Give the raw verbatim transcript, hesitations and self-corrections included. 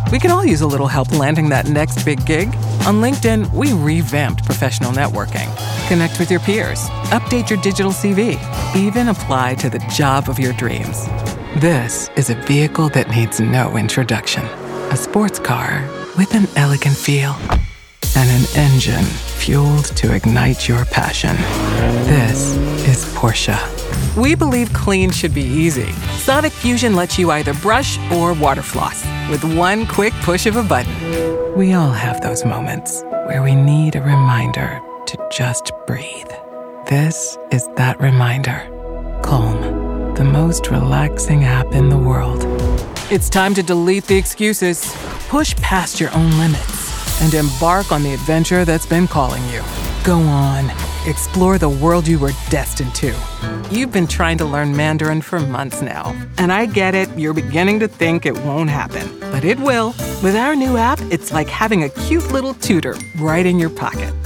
We can all use a little help landing that next big gig. On LinkedIn, we revamped professional networking. Connect with your peers, update your digital C V, even apply to the job of your dreams. This is a vehicle that needs no introduction. A sports car with an elegant feel and an engine fueled to ignite your passion. This is Porsche. We believe clean should be easy. Sonic Fusion lets you either brush or water floss with one quick push of a button. We all have those moments where we need a reminder to just breathe. This is that reminder. Calm, the most relaxing app in the world. It's time to delete the excuses, push past your own limits, and embark on the adventure that's been calling you. Go on, explore the world you were destined to. You've been trying to learn Mandarin for months now, and I get it, you're beginning to think it won't happen. But it will. With our new app, it's like having a cute little tutor right in your pocket.